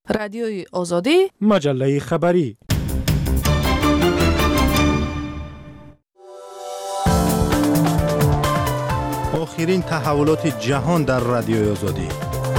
رادیوی آزادی، مجله خبری. آخرین تحولات جهان در رادیوی آزادی.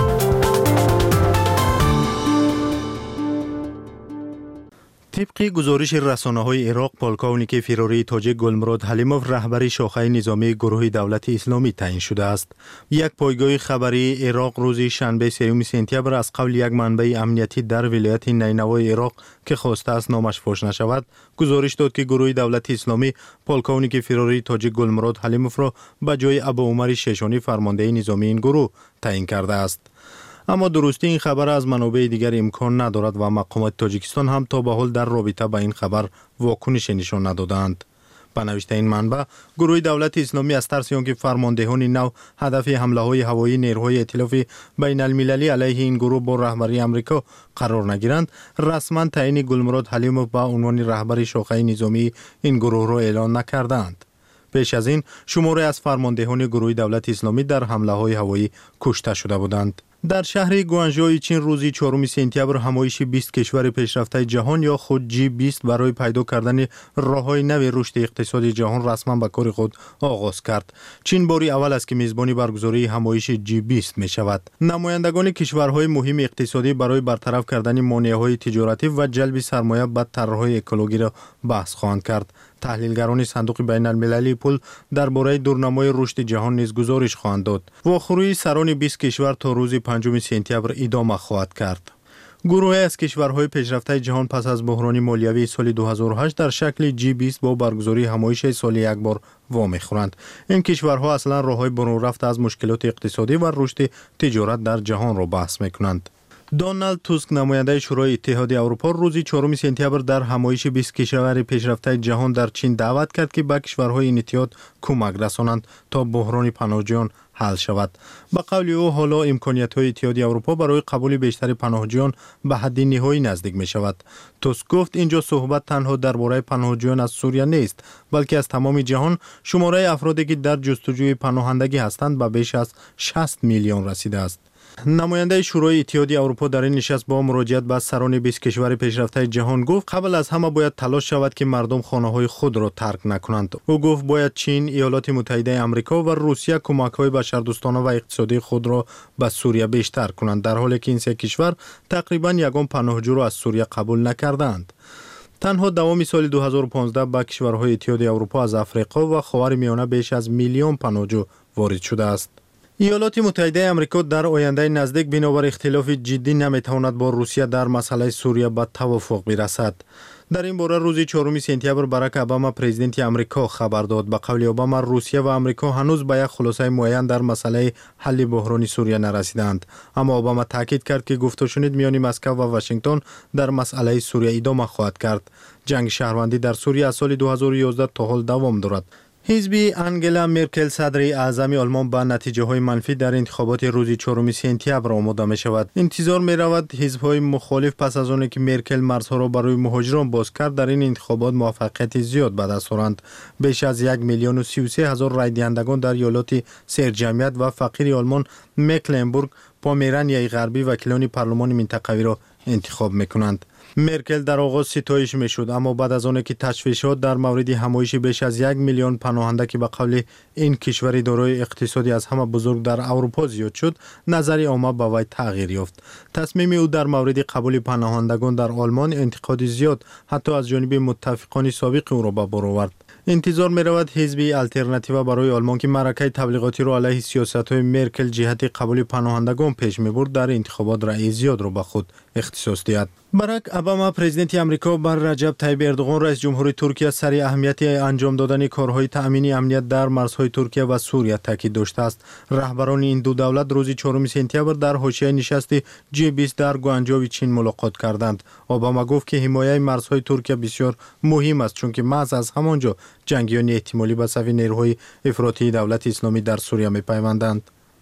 طبق گزارش رسانه‌های عراق، پالکاونیک فراری تاجیک گلمراد حلیموف رهبری شاخه نظامی گروه دولت اسلامی تعیین شده است. یک پایگاه خبری عراق روز شنبه 3 سپتامبر از قول یک منبع امنیتی در ولایت نینوای عراق که خواسته است نامش فاش نشود، گزارش داد که گروه دولت اسلامی پالکاونیک فراری تاجیک گلمراد حلیموف را به جای ابو عمر شیشانی فرمانده نظامی این گروه تعیین کرده است. اما درستی این خبر از منابع دیگر امکان ندارد و مقامات تاجیکستان هم تا به حال در رابطه با این خبر واکنش نشان ندادند. به نوشته این منبع، گروه دولت اسلامی از ترس آنکه فرماندهان نو هدف حمله‌های هوایی نیروهای ائتلاف بین المللی علیه این گروه با رهبری آمریکا قرار نگیرند، رسما تعیین گلمراد حلیموف به عنوان رهبر شاخه نظامی این گروه را اعلان نکردند. پیش از این شماری از فرماندهان گروه دولت اسلامی در حمله‌های هوایی کشته شده بودند. در شهر گوانژوی چین روز 4 سپتامبر همایش 20 کشور پیشرفته جهان یا خود G20 برای پیدا کردن راه‌های نو رشد اقتصادی جهان رسما به کار خود آغاز کرد. چین باری اول است که میزبانی برگزاری همایش G20 می شود. نمایندگان کشورهای مهم اقتصادی برای برطرف کردن مانع‌های تجارتی و جلب سرمایه به طرح‌های اکولوژی را بحث خواهند کرد. تحلیلگران صندوق بین المللی پول درباره دورنمای رشد جهان نیز گزارش خواهند داد. واخروی سران 20 کشور تا روز 5 سپتامبر ادامه خواهد کرد. گروهی از کشورهای پیشرفته جهان پس از بحران مالیوی سال 2008 در شکل G20 با برگزاری همایش سالی یک بار وام خورند. این کشورها اصلا راههای برون رفت از مشکلات اقتصادی و رشد تجارت در جهان را بحث می‌کنند. دونالد توسک نماینده شورای اتحاد اروپا روز 4 سپتامبر در همایش 20 کشور پیشرفته جهان در چین دعوت کرد که به کشورهای این اتحاد کمک رسانند تا بحران پناهجویان حل شود. به قول او حالا امکانیت‌های اتحاد اروپا برای قبول بیشتر پناهجویان به حد نهایی نزدیک می شود. توسک گفت اینجا صحبت تنها درباره پناهجویان از سوریه نیست، بلکه از تمام جهان. شماره افرادی که در جستجوی پناهندگی هستند به بیش از 60 میلیون رسیده است. نماینده شورای اتحاد اروپا در این نشست با مراجعت به سران 20 کشور پیشرفته جهان گفت قبل از همه باید تلاش شود که مردم خانه‌های خود را ترک نکنند. او گفت باید چین، ایالات متحده آمریکا و روسیه کمک‌های بشردوستانه و اقتصادی خود را به سوریه بیشتر کنند، در حالی که این سه کشور تقریباً یگان پناهجو را از سوریه قبول نکردند. تنها دوام سال 2015 به کشورهای اتحاد اروپا از آفریقا و خاورمیانه بیش از میلیون پناهجو وارد شده است. ایالات متحده آمریکا در آینده نزدیک بنابر اختلاف جدی نمیتواند با روسیه در مسئله سوریه به توافق برسد. در این باره روز 4 سپتامبر باراک اوباما پرزیدنت آمریکا خبر داد. به قول اوباما روسیه و آمریکا هنوز به یک خلاصه معین در مسئله حل بحران سوریه نرسیدند. اما اوباما تاکید کرد که گفتگوشنید میان مسکو و واشنگتن در مسئله سوریه ادامه خواهد کرد. جنگ شهروندی در سوریه از سال 2011 تا حال دوام دارد. حزب انگلا مرکل صدر اعظم آلمان به نتیجه های منفی در انتخابات روز 4 سپتامبر آماده می شود. انتظار می رود حزب های مخالف پس از آنکه مرکل مرزها را برای مهاجران باز کرد در این انتخابات موفقیت زیاد به دست آورند. بیش از 1,033,000 رای دهندگان در ایالات سرجمعیت و فقیر آلمان مکلنبورگ، پامرانیای غربی وکیلان پارلمان منطقوی را انتخاب می کنند. مرکل در آغاز ستایش می شد، اما بعد از آنکه تشویشات در مورد همایش بیش از 1 میلیون پناهنده که به قول این کشور دارای اقتصادی از همه بزرگ در اروپا زیاد شد، نظر عامه به وی تغییر یافت. تصمیم او در مورد قبول پناهندگان در آلمان انتقاد زیاد حتی از جانب متفقان سابق او را به بار آورد. انتظار می رود حزب آلترناتیو برای آلمان که معرکه تبلیغاتی را علیه سیاست‌های مرکل جهت قبول پناهندگان پیش می‌برد در انتخابات رأی زیاد را به خود اختصاص دهد. باراک اوباما پرزیدنت آمریکا بر رجب طیب اردوغان رئیس جمهور ترکیه سر اهمیت انجام دادن کارهای تأمین امنیت در مرزهای ترکیه و سوریه تاکید داشته است. رهبران این دو دولت روز 4 سپتامبر در حاشیه نشست G20 در گوانجوی چین ملاقات کردند. اوباما گفت که حمایت مرزهای ترکیه بسیار مهم است، چون که محض از همانجا جنگیان احتمالی به صف نیروهای افراطی دولت اسلامی در سوریه می‌پیوندند.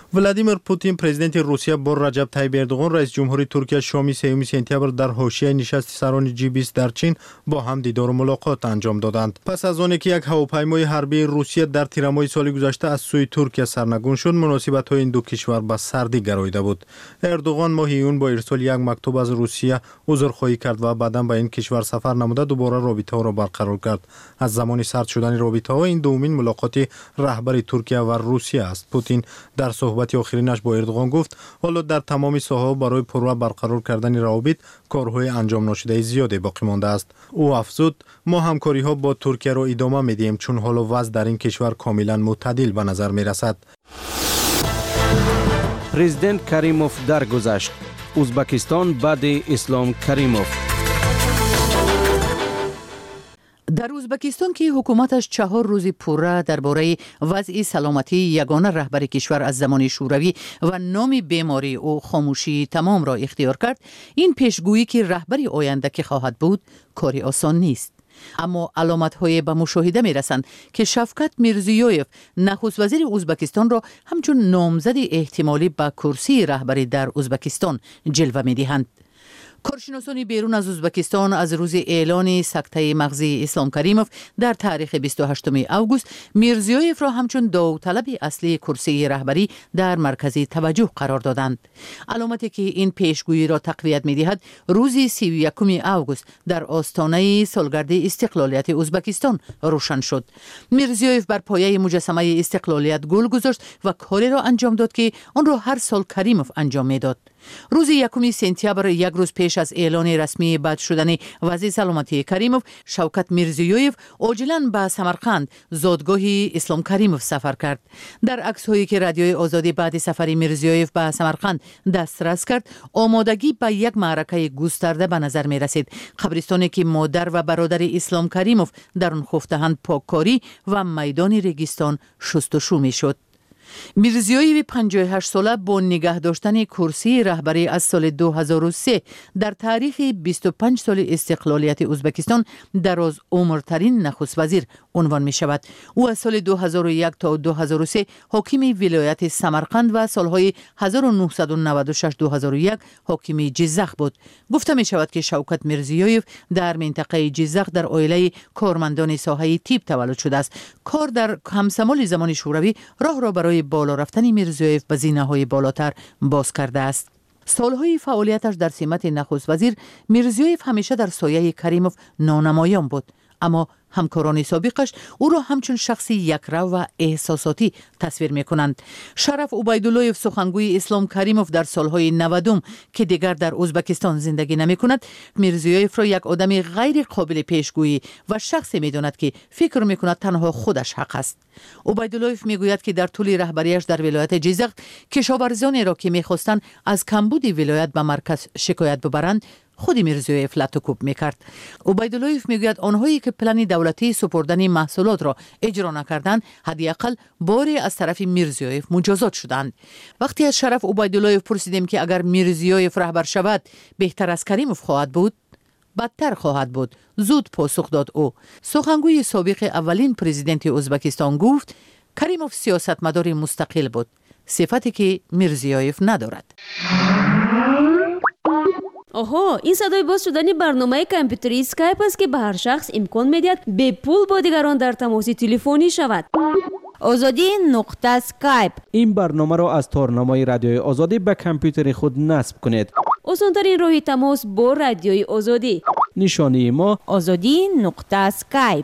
ولادیمیر پوتین پرزیدنت روسیه با رجب طیب اردوغان رئیس جمهوری ترکیه شام 3 سپتامبر در حاشیه نشست سران G20 در چین با هم دیدار و ملاقات انجام دادند. پس از آنکه یک هواپیمای حربی روسیه در تیرماه سال گذشته از سوی ترکیه سرنگون شد، مناسبت‌های این دو کشور به سردی گراییده بود. اردوغان ماه ایون با ارسال یک مکتوب از روسیه عذرخواهی کرد و بعداً به این کشور سفر نموده دوباره رابطه‌ها را برقرار کرد. از زمان سرد شدن رابطه‌ها این دومین ملاقات رهبر ترکیه و روسیه است. پوتین در صحبت آخرینش با اردوغان گفت حالا در تمام ساحه‌ها برای پرو برقرار کردن روابط کارهای انجام نشده زیادی باقی مانده است. او افزود ما همکاری‌ها با ترکیه را ادامه می‌دهیم چون حالا وضع در این کشور کاملا معتدل به نظر می‌رسد. پرزیدنت کریموف درگذشت. ازبکستان بعد اسلام کریموف. در ازبکستان که حکومتش 4 روز پوره درباره وضع سلامتی یگانه رهبر کشور از زمان شوروی و نام بیماری و خاموشی تمام را اختیار کرد، این پیشگویی که رهبری آینده که خواهد بود کاری آسان نیست. اما علامت‌های به مشاهده می‌رسند که شفقت میرزیویف نخست وزیر ازبکستان را همچون نامزد احتمالی به کرسی رهبری در ازبکستان جلوه می‌دهند. کارشناسان بیرون از ازبکستان از روز اعلان سکته مغزی اسلام کریموف در تاریخ 28 اوگوست میرزیویف را همچون داوطلب اصلی کرسی رهبری در مرکز توجه قرار دادند. علامتی که این پیشگویی را تقویت می‌دهد روز 31 اوگوست در آستانه سالگرد استقلالیت ازبکستان روشن شد. میرزیویف بر پایه مجسمه استقلالیت گل گذاشت و کاری را انجام داد که آن را هر سال کریموف انجام می‌داد. روز 1 سپتامبر، یک روز پیش از اعلان رسمی بد شدن وضع سلامتی کریموف، شوکت میرزیویف عاجلاً به سمرقند زادگاه اسلام کریموف سفر کرد. در عکس‌هایی که رادیوی آزادی بعد سفر میرزیویف به سمرقند دسترس کرد، آمادگی به یک معرکه گسترده به نظر می رسید. قبرستانی که مادر و برادر اسلام کریموف در آن خفته‌اند پاککاری و میدان ریگستان شستشو می شد. میرزیویف 58 ساله با نگه داشتن کرسی رهبری از سال 2003 در تاریخ 25 سال استقلالیت ازبکستان دراز عمرترین نخست وزیر عنوان می شود. او از سال 2001 تا 2003 حاکم ولایت سمرقند و سالهای 1996-2001 حاکم جیزخ بود. گفته می شود که شوکت میرزیویف در منطقه جیزخ در عائله کارمندان ساحه تیب تولد شده است. کار در همسمال زمان شوروی راه را برای بالا رفتن میرزیویف به زینه‌های بالاتر باز کرده است. سالهای فعالیتش در سمت نخست وزیر، میرزیویف همیشه در سایه کریموف نانمایان بود، اما همکاران سابقش او را همچون شخصی یکرو و احساساتی تصویر می کنند. شرف عبیداللهیف سخنگوی اسلام کریموف در سالهای 90 که دیگر در ازبکستان زندگی نمی کند، میرزیویف را یک آدم غیر قابل پیشگویی و شخصی می داند که فکر می کند تنها خودش حق است. عبیداللهیف می گوید که در طول رهبریش در ولایت جیزخ کشاورزانی را که می خواستند از کمبود ولایت به مرکز شکایت ببرند خود میرزیویف لطوکوب میکرد. عبیداللهیف میگوید آنهایی که پلن دولتی سپردن محصولات را اجرا نکردند حداقل باری از طرف میرزیویف مجازات شدند. وقتی از شرف عبیداللهیف پرسیدیم که اگر میرزیویف رهبر شود بهتر از کریموف خواهد بود؟ بدتر خواهد بود، زود پاسخ داد او. سخنگوی سابق اولین پرزیدنت ازبکستان گفت کریموف سیاستمدار مستقل بود، صفتی که میرزیویف ندارد. آها، این صدای باز شدن برنامه کامپیوتری اسکایپ است که به هر شخص امکان می‌دهد به پول با دیگران در تماس تلفنی شود. آزادی نقطه اسکایپ. این برنامه را از تارنمای رادیوی آزادی به کامپیوتر خود نصب کنید. آسان‌ترین راه تماس با رادیوی آزادی. نشانی ما آزادی نقطه اسکایپ.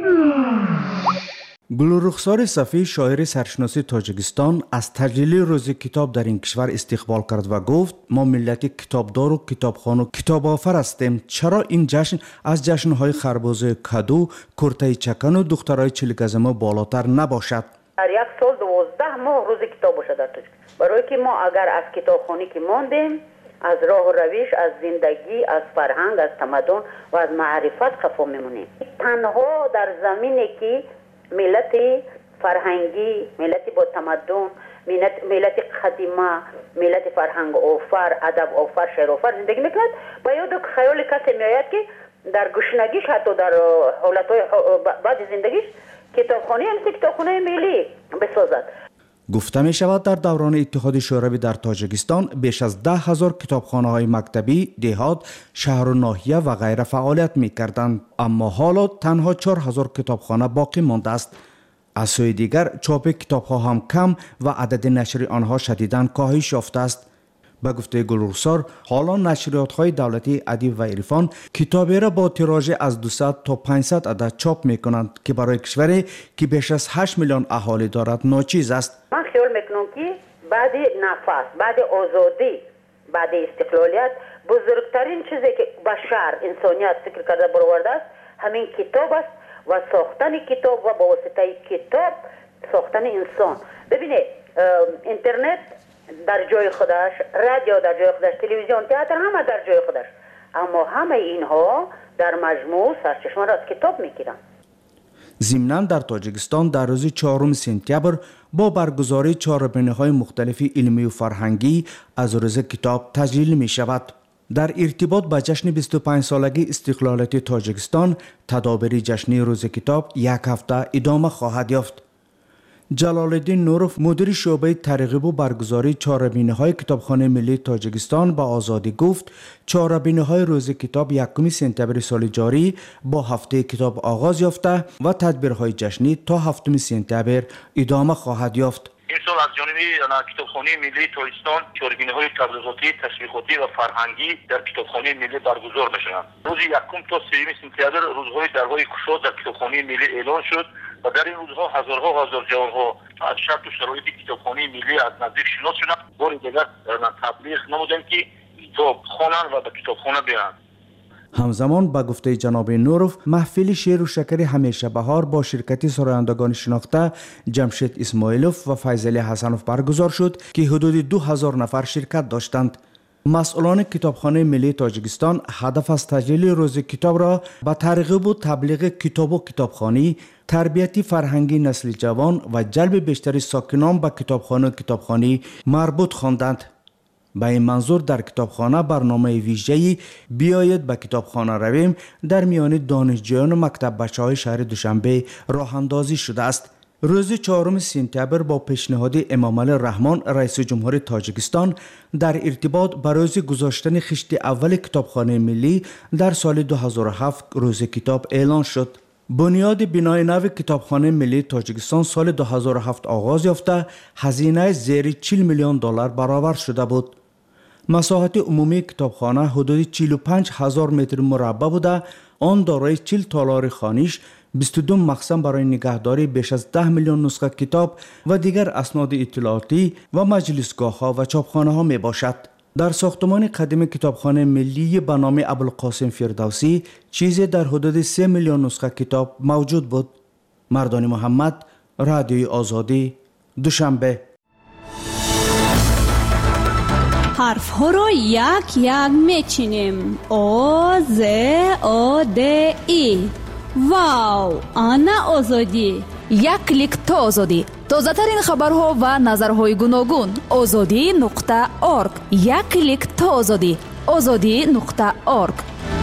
گلرخسار صفی شاعر سرشناسی تاجیکستان از تجلیل روز کتاب در این کشور استقبال کرد و گفت ما ملت کتابدار و کتابخوان و کتاب آفر هستیم. چرا این جشن از جشنهای خربوز کدو، کرته چکن و دخترای چلیکزما بالاتر نباشد؟ در یک سال 12 ماه روز کتاب باشه در تاجیکستان، برای که ما اگر از کتابخوانی که ماندیم، از راه و روش، از زندگی، از فرهنگ، از تمدن و از معرفت خفا میمونیم. تنها در زمینی که ملت فرهنگی، ملت با تمدن، ملت قدیمه، ملت فرهنگ آفر، ادب آفر، شعر آفر زندگی میکند، با یاد خیال کسی میآید که در گشنگیش، حتی در حالتهای بعد زندگیش، کتابخانه مثل کتابخانه ملی بسازد. گفته می شود در دوران اتحاد شوروی در تاجیکستان بیش از 10,000 کتابخانه های مکتبی، دهات، شهر و ناحیه و غیره فعالیت می کردند، اما حالا تنها 4,000 کتابخانه باقی مانده است. از سوی دیگر چاپ کتاب ها هم کم و عدد نشر آنها شدیداً کاهش یافته است. به گفته گلرخسار، حالا نشریات های دولتی ادب و عرفان کتابی را با تیراژ از 200 تا 500 عدد چاپ می کنند که برای کشوری که بیش از 8 میلیون اهالی دارد ناچیز است. من خیال میکنم که بعد نفس، بعد آزادی، بعد استقلالیت، بزرگترین چیزی که بشر انسانیت فکر کرده برآورده است همین کتاب است و ساختن کتاب و با واسطه کتاب ساختن انسان. ببینید اینترنت در جای خودش، رادیو در جای خودش، تلویزیون، تئاتر همه در جای خودش، اما همه اینها در مجموع سرچشمه را از کتاب میگیرند. ضمناً در تاجیکستان در روز 4 سپتامبر با برگزاری چهاربینی‌های مختلف علمی و فرهنگی از روز کتاب تجلیل می شود. در ارتباط با جشن 25 سالگی استقلالیت تاجیکستان، تدابیر جشنی روز کتاب یک هفته ادامه خواهد یافت. جلال الدین نوروف مدیر شعبه ترغیب و برگزاری چهاربینی‌های کتابخانه ملی تاجیکستان به آزادی گفت چهاربینی‌های روز کتاب 1 سپتامبر سال جاری با هفته کتاب آغاز یافته و تدبیرهای جشنی تا 7 سپتامبر ادامه خواهد یافت. این سال از جانب کتابخانه ملی تاجیکستان چهاربینی‌های تبلیغاتی، تشویقاتی و فرهنگی در کتابخانه ملی برگزار می‌شوند. روز 1 تا 3 سپتامبر روزهای درهای گشاد در کتابخانه ملی اعلان شد و در این روزها هزارها جوانها از شرط و شرایط کتابخانه ملی از نزدیک شناس شدند. بار دیگر تبلیغ نمودند که کتاب خوانند و به کتابخانه برند. همزمان به گفته جناب نوروف محفل شعر و شکر همیشه بهار با شرکت سرایندگان شناخته جمشید اسماعیلوف و فیضعلی حسنوف برگزار شد که حدود 2000 نفر شرکت داشتند. مسئولان کتابخانه ملی تاجیکستان هدف از تجلیل روز کتاب را به ترغیب و تبلیغ کتاب و کتابخوانی، تربیت فرهنگی نسل جوان و جلب بیشتر ساکنان به کتابخانه و کتابخوانی مربوط خواندند. به این منظور در کتابخانه برنامه ویژه‌ای بیایید به کتابخانه رویم در میان دانشجویان و مکتب بچه‌های شهر دوشنبه راه اندازی شده است. روز 4 سپتامبر با پیشنهاد امام علی رحمان رئیس جمهور تاجیکستان در ارتباط با روز گذاشتن خشت اول کتابخانه ملی در سال 2007 روز کتاب اعلان شد. بنیاد بنای نو کتابخانه ملی تاجیکستان سال 2007 آغاز یافته هزینه زیر 40 میلیون دلار برآورد شده بود. مساحت عمومی کتابخانه حدود 45,000 متر مربع بوده. آن دارای 40 تالار خانش، 22 مخزن برای نگهداری بیش از 10 میلیون نسخه کتاب و دیگر اسناد اطلاعاتی و مجلسگاه ها و چاپخانه ها می باشد. در ساختمان قدیم کتابخانه ملی به نام ابوالقاسم فردوسی چیزی در حدود 3 میلیون نسخه کتاب موجود بود. مردان محمد، رادیوی آزادی، دوشنبه. حرف ها را یک یک میچینیم. آ ز آ د ای. واو، آنا آزادی. یک کلیک تا آزادی. تازه ترین خبرها و نظرهای گوناگون. azadi.org. یک کلیک تا آزادی. azadi.org.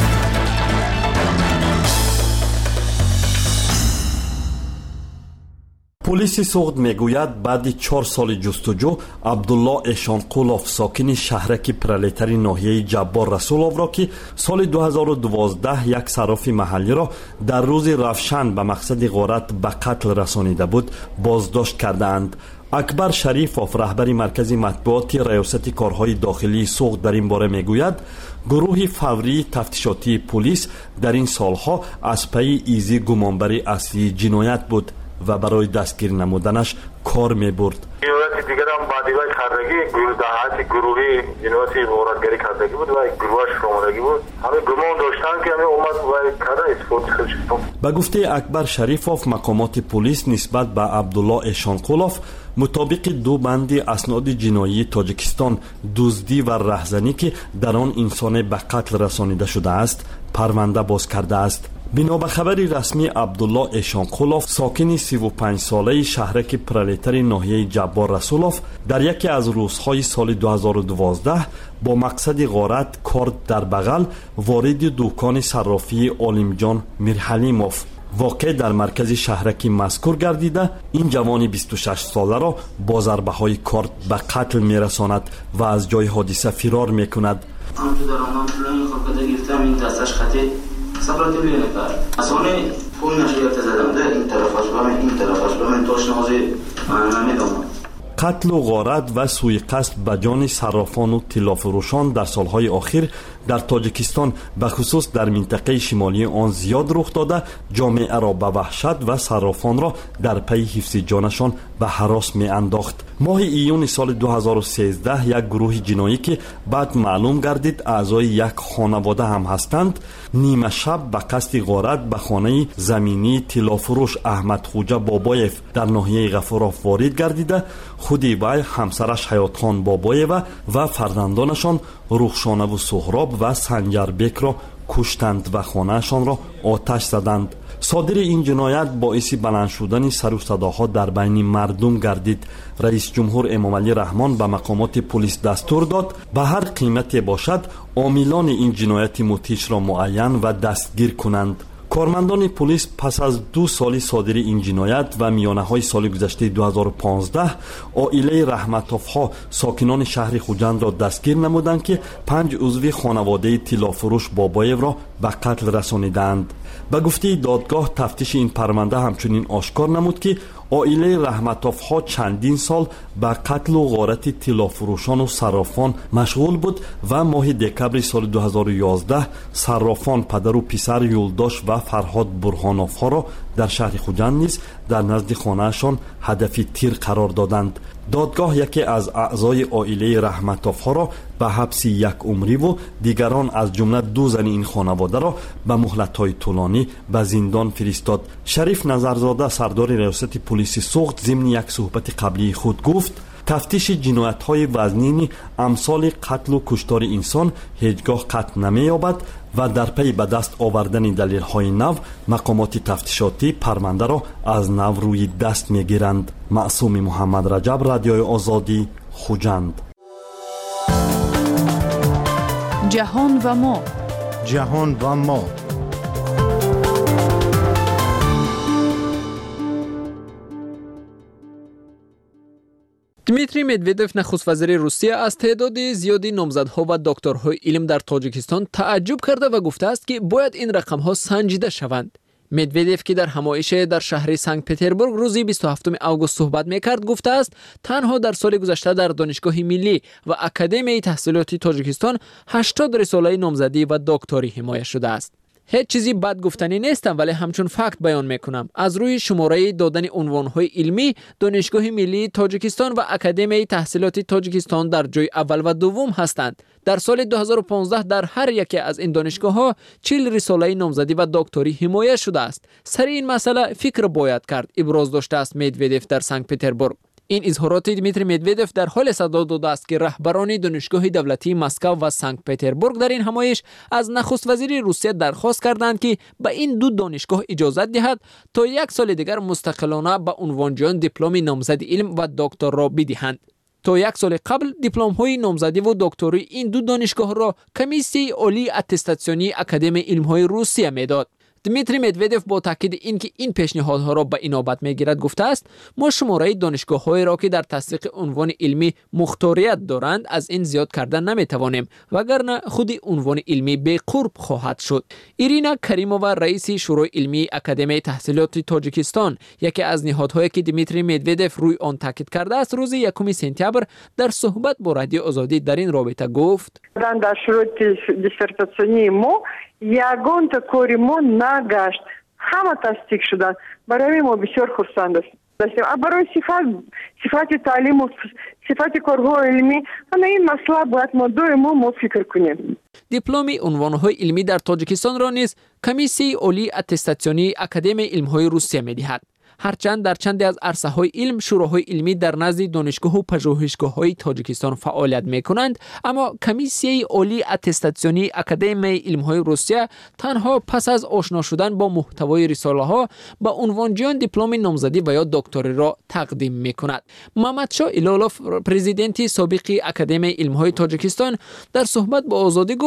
پلیس سوخت میگوید بعد 4 سال جستجو عبدالله اشانقولوف ساکن شهرک پرلتری ناحیه جبار رسولوف را که سال 2012 یک صراف محلی را در روز رفشن به مقصد غارت به قتل رسانیده بود بازداشت کردند. اکبر شریفوف رهبر مرکز مطبوعات ریاست کارهای داخلی سوخت در این باره میگوید گروه فوری تفتیشاتی پلیس در این سالها از پی ایزی گمانبری اصلی جنایت بود و برای دستگیر نمودنش کار می‌برد. جنایت دیگر هم بعدی‌های کردگی دهات گروهی جنایت غارتگری کردگی بود و گروهش شمردگی بود. همه گمان داشتن که همه امت باید کرده اسپورت خودشون. به گفته اکبر شریفوف مقامات پلیس نسبت به عبدالله اشانقولوف مطابق 2 بند اسناد جنایی تاجیکستان دزدی و رهزنی که در آن انسان به قتل رسانیده شده است پرونده باز کرده است. بنا به خبری رسمی عبدالله اشانقولوف ساکن 35 ساله شهرک پرلتری ناحیه جبار رسولوف در یکی از روزهای سال 2012 با مقصد غارت کار در بغل وارد دکان صرافی عالم جان میرحلیموف واقع در مرکز شهرکی مذکور گردیده این جوان 26 ساله را با ضربه های کارد به قتل میرساند و از جای حادثه فرار میکند. همونجور در آنها پولای خورکده گرفتم، این دستش خطی سپراتی بیانه کرد. از آنه پول نشیت زدم ده این طرفش بامن این طرفش بامن توش نازی من نمیدونم. قتل و غارت و سوی قصد به جان صرافان و طلافروشان در سالهای اخیر در تاجیکستان به خصوص در منطقه شمالی آن زیاد رخ داده، جامعه را به وحشت و صرافان را در پی حفظ جانشان به هراس می انداخت. ماه ایون سال 2013 یک گروه جنایی که بعد معلوم گردید اعضای یک خانواده هم هستند، نیمه شب به قصد غارت به خانه زمینی طلافروش احمد خوجا بابایف در ناحیه غفوراف وارد گردیده، خود وی، همسرش حیات خان بابایف و فرزندانشان رخشانه و سهراب و سنجربک را کشتند و خانهشان را آتش زدند. صادر این جنایت باعث بلند شدن سر و صداها در بین مردم گردید. رئیس جمهور امامعلی رحمان به مقامات پلیس دستور داد به هر قیمتی باشد عاملان این جنایت مدهش را معین و دستگیر کنند. کارمندان پلیس پس از 2 سال صادر این جنایت و میانه های سال گذشته 2015 عائله رحمتوف‌ها ساکنان شهر خوجند را دستگیر نمودند که 5 عضو خانواده طلافروش بابایف را به قتل رسانیدند. به گفته دادگاه تفتیش این پرونده همچنین آشکار نمود که عائله رحمتوف‌ها چندین سال به قتل و غارت طلافروشان و صرافان مشغول بود و ماه دکبر سال 2011 صرافان پدر و پسر یولداش و فرهاد برهانوف‌ها را در شهر خوجند نیز در نزد خانه‌شان هدف تیر قرار دادند. دادگاه یکی از اعضای عائله رحمتوف‌ها را به حبس 1 عمری و دیگران از جمله 2 زن این خانواده را به مهلت‌های طولانی به زندان فرستاد. شریف نظرزاده سردار ریاست پلیس سوخت ضمن یک صحبت قبلی خود گفت تفتیش جنایت‌های وزنین امثال قتل و کشتار انسان هیچگاه قطع نمی‌یابد و در پی به دست آوردن دلیل‌های نو مقامات تفتیشاتی پرونده را از نو روی دست می‌گیرند. معصوم محمد رجب، رادیوی آزادی، خوجند. جهان و ما. جهان و ما. دمیتری مدودف نخست وزیر روسیه از تعداد زیادی نامزدها و دکترهای علم در تاجیکستان تعجب کرده و گفته است که باید این رقم‌ها سنجیده شوند. مدودف که در همایش در شهر سنت پتربورگ روز 27 آگوست صحبت می‌کرد گفته است تنها در سال گذشته در دانشگاه ملی و اکادمی تحصیلات تاجیکستان 80 رساله نامزدی و دکتری حمایت شده است. هیچ چیزی بد گفتنی نیستم ولی همچون فکت بیان میکنم. از روی شماره دادن عنوانهای علمی دانشگاه ملی تاجیکستان و اکادمی تحصیلات تاجیکستان در جای اول و دوم هستند. در سال 2015 در هر یکی از این دانشگاه ها 40 رساله نامزدی و دکتری حمایت شده است. سر این مسئله فکر باید کرد، ابراز داشته است مدودف در سنت پتربورگ. این اظهارات دمیتری مدودف در حال صدا داده است که رهبران دانشگاه دولتی مسکو و سنت پتربورگ در این همایش از نخست وزیر روسیه درخواست کردند که به این 2 دانشگاه اجازه دهد تا 1 سال دیگر مستقلانه به عنوانجویان دیپلم نامزد علم و دکترا بدهند. تا 1 سال قبل دیپلم های نامزدی و دکتری این 2 دانشگاه را کمیسیون عالی اتستاسیونی اکادمی علم های روسیه میداد. دمیتری مدودف با تاکید اینکه این پیشنهادها را به اینابت میگیرد گفته است ما شماره دانشگاه‌هایی را که در تصدیق عنوان علمی مختاریت دارند از این زیاد کردن نمیتوانیم وگرنه خود عنوان علمی به قرب خواهد شد. ایرینا کریمووا رئیس شورای علمی اکادمی تحصیلات تاجیکستان یکی از نهادهایی که دمیتری مدودف روی آن تاکید کرده است روز 1 سپتامبر در صحبت با رادیو آزادی در این رابطه گفت در شروط دیسرتاسیونی ما یگان تا کاری ما نگشت، همه تصدیق شدن. برای ما بسیار خرسند هستیم. برای صفت تعلیم و صفت کارهای علمی این مسئله باید ما فکر کنیم. دیپلم عنوانهای علمی در تاجیکستان را نیز کمیسیون عالی اتستاسیونی اکادمی علم‌های روسیه می‌دهد. هرچند در چندی از عرصه‌های علم شوراهای علمی در نزد دانشگاه و پژوهشگاه‌های تاجیکستان فعالیت می‌کنند، اما کمیسیون عالی اتستاسیونی اکادمی علم‌های روسیه تنها پس از آشنا شدن با محتوای رساله‌ها به عنوانجویان دیپلم نامزدی و یا دکتری را تقدیم می‌کند. محمدشاه ایلالوف پرزیدنت سابق اکادمی علم‌های تاجیکستان در صحبت با آزادی گفت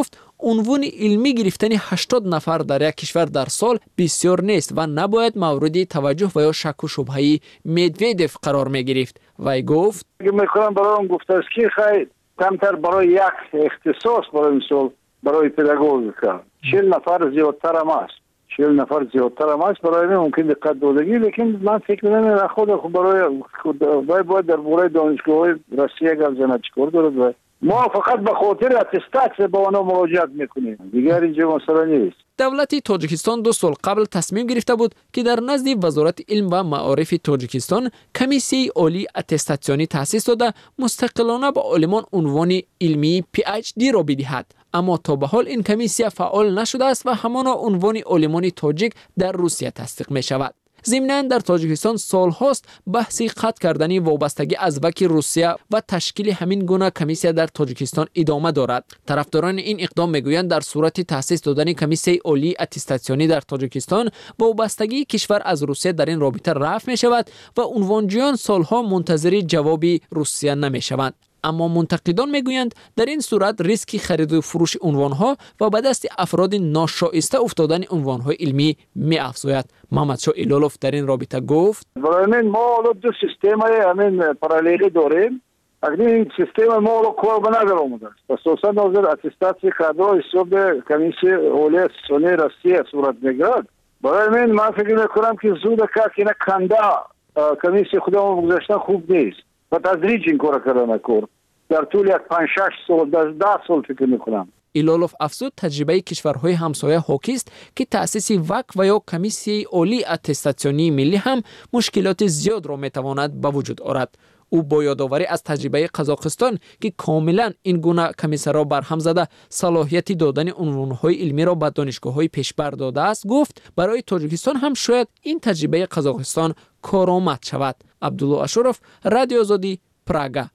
عنوان علمی گرفتن 80 نفر در یک کشور در سال بسیار نیست و نباید مورد توجه و یا شک و شبهه مدویدف قرار می گرفت. وی گفت میکنم برای اون گفته است که خیلی کمتر برای یک اختصاص برای مثال برای پداگوژیکا 40 نفر زیادتر هم است. 40 نفر زیادتر هم است برای من ممکن دقت دادگی، لیکن من فکر می‌کنم خود برای باید در باره دانشگاه روسیه اگر جنت چکار دارد. ما فقط به خاطر اتستات به آنها مراجعت میکنیم، دیگر اینجا مسئله نیست. دولت تاجیکستان 2 سال قبل تصمیم گرفته بود که در نزد وزارت علم و معارف تاجیکستان کمیسیه عالی اتستاسیونی تأسیس داده مستقلانه به عالمان عنوان علمی PhD را بدهد، اما تا به حال این کمیسیه فعال نشده است و همان عنوان عالمان تاجیک در روسیه تصدیق می شود. ضمناً در تاجیکستان سال هاست بحثی قطع کردن وابستگی از وک روسیه و تشکیل همین گونه کمیسیه در تاجیکستان ادامه دارد. طرفداران این اقدام میگویند در صورت تأسیس دادن کمیسیه عالی اتستاسیونی در تاجیکستان وابستگی کشور از روسیه در این رابطه رفع می شود و عنوانجویان سالها منتظر جواب روسیه نمی شوند. اما منتقدان میگویند در این صورت ریسک خرید و فروش عنوانها و به دست افراد ناشایسته افتادن عنوانهای علمی می افزاید. محمدشاه ایلولوف در این رابطه گفت برای من ما دو سیستم همین پارالیلی داریم. اگر این سیستم ما رو کار بنده آمده است. اساساً نظر اتستاسی کادر حساب کمیسیه عالی اتستاسیونی روسیه صورت میگیرد. برای من فکر میکنم که زود که کنده کمیسیه خودمون بگذاشتن خوب نیست. و تدریج این کار کردن کار در طول یک 5-6 سال 10 سال فکر میکنم. ایلولوف افزود تجربه کشورهای همسایه حاکی است که تأسیس وک و یا کمیسیه عالی اتستاسیونی ملی هم مشکلات زیاد را میتواند به وجود آورد. او با یادآوری از تجربه قزاقستان که کاملا این گونه کمیسه را برهم زده صلاحیت دادن عنوانهای علمی را به دانشگاه‌های پیشبر داده است گفت برای تاجیکستان هم شاید این تجربه قزاقستان کارآمد شود. عبدالله اشرف، رادیو آزادی، پراگا.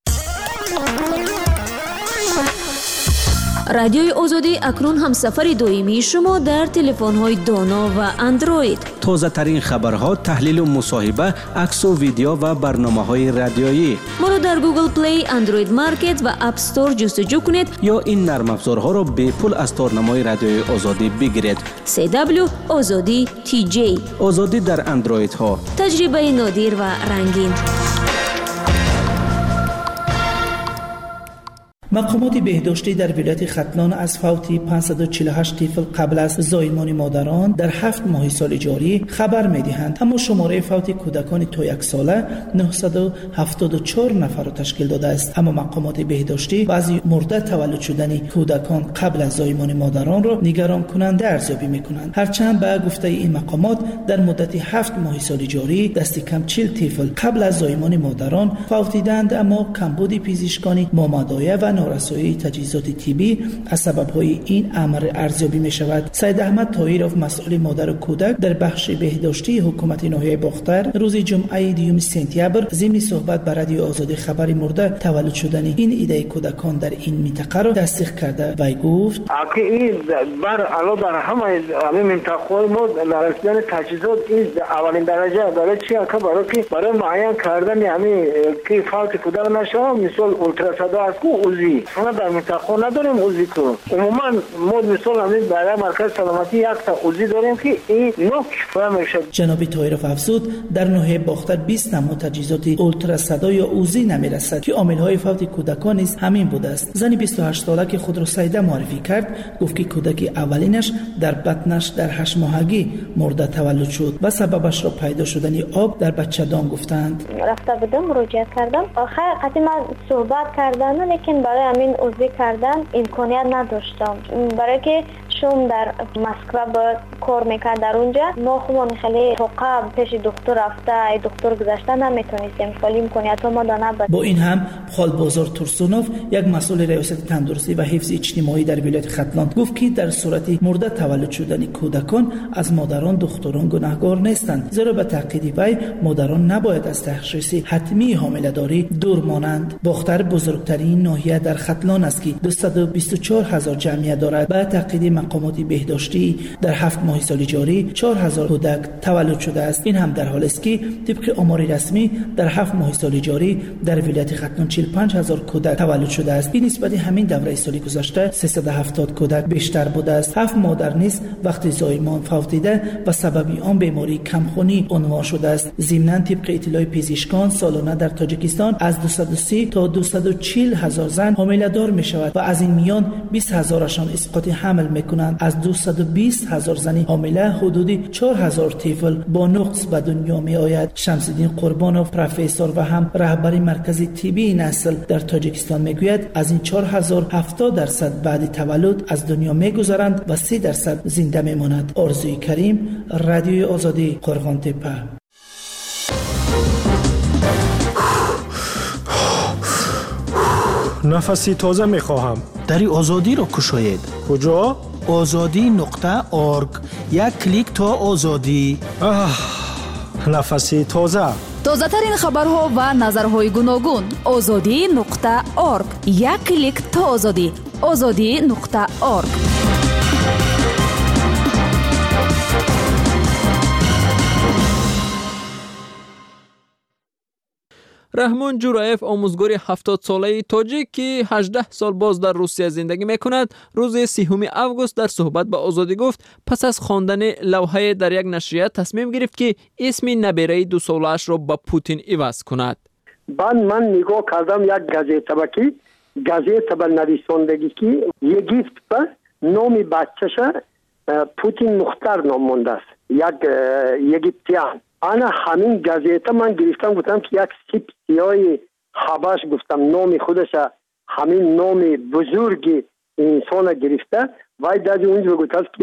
رادیوی آزادی اکنون هم سفر دائمی شما در تلفن‌های دانا و اندروید. تازه ترین خبرها، تحلیل و مصاحبه، عکس و ویدیو و برنامه‌های رادیویی. ما را در گوگل پلی، اندروید مارکت و اپ استور جستجو کنید یا این نرم افزارها را به پول از تارنمای رادیوی آزادی بگیرید. CW آزادی TJ. آزادی در اندروید ها. تجربه نادر و رنگین. مقامات بهداشتی در ولایت ختلان از فوت 548 طفل قبل از زایمان مادران در 7 ماه سال جاری خبر می‌دهند، اما شماره فوت کودکان تا 1 ساله 974 نفر را تشکیل داده است. اما مقامات بهداشتی بعضی مرده تولد شدن کودکان قبل از زایمان مادران را نگران کننده ارزیابی می‌کنند. هرچند به گفته این مقامات در مدت 7 ماه سال جاری دست کم 40 طفل قبل از زایمان مادران فوتیدند، اما کمبود پزشکانی مامدایه و نارسایی تجهیزات طبی از سبب‌های این امر ارزیابی می‌شود. سید احمد طاهرов مسئول مادر و کودک در بخش بهداشتی حکومت ناحیه باختر روز جمعه 2 سپتامبر ضمن صحبت با رادیو آزادی خبر مرده تولد شدن این ایده کودکان در این منطقه را تصدیق کرده و گفت که این بر علاوه بر همه منطقه ما نرسیدن تجهیزات این اولین درجه برای چی که برای معین کردن همین که فوت کودک نشه مثال اولتراسادا است که ما در منطقه نداریم عضوی کنیم. عموما ما مثلا همین برای مرکز سلامتی یک تا عضوی داریم که این نوک فهم میشه. جناب طاهرов افزود در ناحیه باختر 20 نمود تجهیزات اولتراسادا یا عضوی نمیرسد که عامل‌های فوت کودکان نیز همین بوده است. زنی 28 ساله که خود را سیده معرفی کرد گفت که کودک اولینش در بطنش در 8 ماهگی مرده تولد شد و سببش را پیدا شدن آب در بچه‌دان گفتند. رفته بودم مراجعه کردم آخر قدیم صحبت کردن لیکن برای همین عضوی کردن امکانیت نداشتم برای که شون در مسکو با کار میکرد در اونجا ما خودمون خیلی توقع پیش دکتر رفته دکتر گذاشته نمیتونستیم خیلی امکانیت ما دانه. با این هم خالبازار تورسونوف یک مسئول ریاست تندرستی و حفظ اجتماعی در ولایت ختلان گفت که در صورت مرده تولد شدن کودکان از مادران دختران گناهکار نیستند، زیرا به تاکید وی مادران نباید از تشخیص حتمی حامله‌داری دور مانند. باختر بزرگترین ناحیه در ختلان است که 224,000 جمعیت دارد. به تاکید مقامات بهداشتی در 7 ماه سال جاری 4000 کودک تولد شده است. این هم در حالی است که طبق آمار رسمی در 7 ماه سال جاری در ولایت ختلان 45000 کودک تولد شده است. این نسبت همین دوره سال گذشته 370 کودک بیشتر بوده است. 7 مادر نیز وقتی زایمان فوتیده و سبب آن بیماری کمخونی عنوان شده است. ضمناً طبق اطلاع پزشکان سالانه در تاجیکستان از 230 تا 240 هزار زن حامله دار می شود و از این میان 20 هزارشان اسقاط حمل می کنند. از 220 هزار زن حامله حدود 4000 طفل با نقص به دنیا می آید. شمس‌الدین قربانوف پروفسور و هم رهبر مرکز طبی نسل در تاجیکستان می گوید از این 4000 70% بعد تولد از دنیا می گذرند و 3% زنده می مانند. آرزوی کریم، رادیوی آزادی، قرغان‌تپه. نفسی تازه میخواهم. دری آزادی را کشاید. کجا؟ azadi.org. یک کلیک تا آزادی. نفسی تازه. تازه ترین خبرها و نظرهای گوناگون. azadi.org. یک کلیک تا آزادی. azadi.org. رحمان جورایف آموزگار 70 ساله تاجیک که 18 سال باز در روسیه زندگی میکند روز 30 آگوست در صحبت با آزادی گفت پس از خواندن لوحه در یک نشریه تصمیم گرفت که اسم نبیره 2 سالش را با پوتین عوض کند. بعد من نگاه کردم یک گازیته با که گازیته با نویسندگی که یگیفت با نام بچه‌ش پوتین مختار نام مونده است. یک یگیپتیان. انا همین گازیته من گرفتم گفتم که یک سیب سیای حبش گفتم نام خودش همین نام بزرگ انسان گرفته و در اونجا گفتم که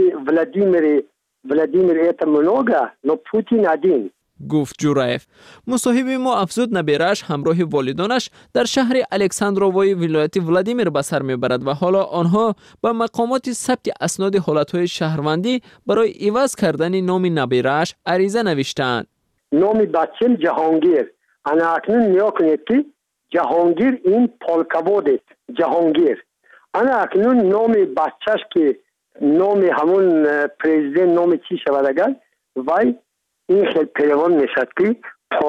ولادیمیر ایتا منوگا نو پوتین ادین. گفت جورایف. مصاحب ما افزود نبیرش همراه والدانش در شهر الکساندرووای ولایت ولادیمیر به سر میبرد و حالا آنها با مقامات ثبت اسناد حالتهای شهروندی برای عوض کردن نام نبیرش عریضه نوشتند. نام بچم جهانگیر. انا اکنون نیا کنید که جهانگیر این پالکابود جهانگیر. انا اکنون نام بچهش که نام همون پرزیدنت نام چی شود اگر وای این خیلی پیوان میشد که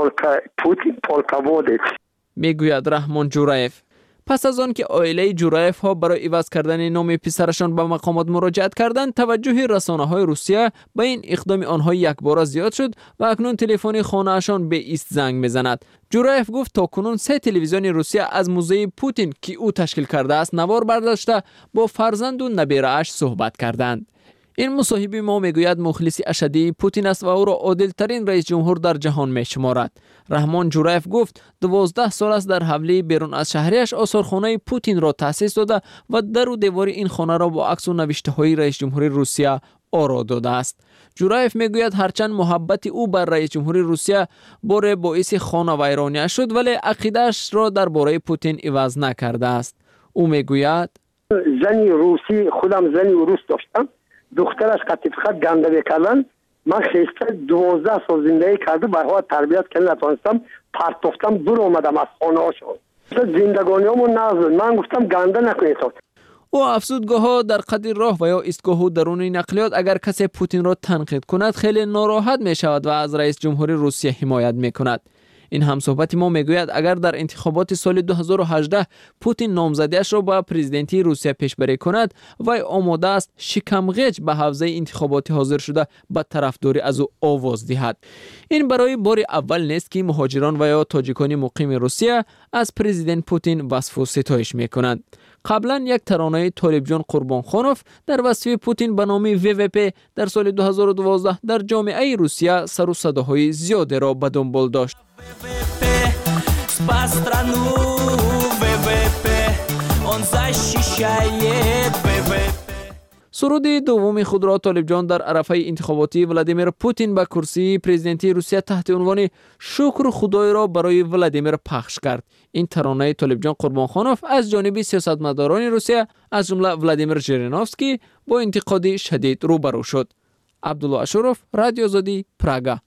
پوتین پالکابود میگوید رحمان جورایف. پس از آن که عائله جورایف ها برای عوض کردن نام پسرشان به مقامات مراجعت کردند توجه رسانه‌های روسیه به این اقدام آنها یکباره زیاد شد و اکنون تلفن خانه‌شان به ایست زنگ میزند. جورایف گفت تاکنون 3 تلویزیون روسیه از موزه پوتین که او تشکیل کرده است نوار برداشته با فرزند و نبیره‌اش صحبت کردند. این مصاحبه ما میگوید مخلص اشدی پوتین است و او را عادل ترین رئیس جمهور در جهان میشمارد. رحمان جورایف گفت 12 سال است در حوله بیرون از شهریش آثارخانه پوتین را تأسیس داده و در و دیوار این خانه را با عکس و نوشته های رئیس جمهور روسیه آرا داده است. جورایف میگوید هرچند محبت او بر رئیس جمهور روسیه بار باعث خانه ویرانی شد ولی عقیده‌اش را درباره پوتین عوض نکرده است. او میگوید زنی روسی خودم زنی روس داشتم دخترش قطیفخط گنده میکردن من خیسته 12 سال زندگی کرده برها تربیت کنه نتونستم پرتفتم دور آمدم از خانه ها شد زندگانی همون نازد من گفتم گنده نکنید. او افزودگاه ها در قدر راه و یا ایستگاه درون نقلیات اگر کسی پوتین را تنقید کند خیلی ناراحت می شود و از رئیس جمهور روسیه حمایت می کند. این همصحبت ما میگوید اگر در انتخابات سال 2018 پوتین نامزدیش را با پرزیدنتی روسیه پیشبری کند وی آماده است شکمغیج به حوزه انتخاباتی حاضر شده به طرفداری از او آواز دهد. این برای بار اول نیست که مهاجران و یا تاجیکان مقیم روسیه از پرزیدنت پوتین وصف و ستایش میکنند. قبلا یک ترانه طالبجان قربانخانوف در وصف پوتین به نام VVP در سال 2012 در جامعه روسیه سر و صداهای زیادی را به دنبال داشت. سرود دوم خود را طالبجان در عرفه انتخاباتی ولادیمیر پوتین به کرسی پرزیدنتی روسیه تحت عنوان شکر خدای را برای ولادیمیر پخش کرد. این ترانه طالبجان قربانخانوف از جانب سیاستمداران روسیه از جمله ولادیمیر ژیرینوفسکی با انتقاد شدید روبرو شد. عبدالله اشرف، رادیو آزادی، پراگا.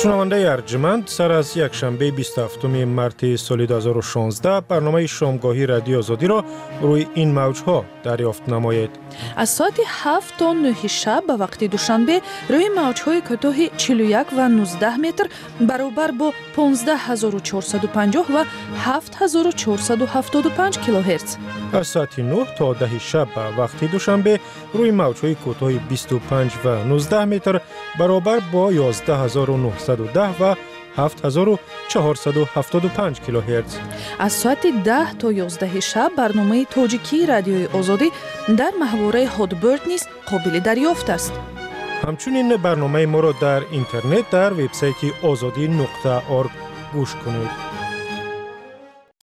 شنونده ارجمند، سر از یک شنبه 27 مارس سال 2016 برنامه شامگاهی رادیو آزادی را روی این موجها دریافت نمایید. از ساعت 7 تا 9 شب به وقت دوشنبه روی موجهای کوتاه 41 و 19 متر برابر با 15450 و 7475 کیلوهرتز. از ساعت 9 تا 10 شب به وقت دوشنبه روی موجهای کوتاه 25 و 19 متر برابر با 11910 و 7475 کیلوهرتز. از ساعت 10 تا 11 شب برنامه تاجیکی رادیوی آزادی در محوره هادبرد نیز قابل دریافت است. همچنین برنامه ما را در اینترنت در وبسایت azadi.org گوش کنید.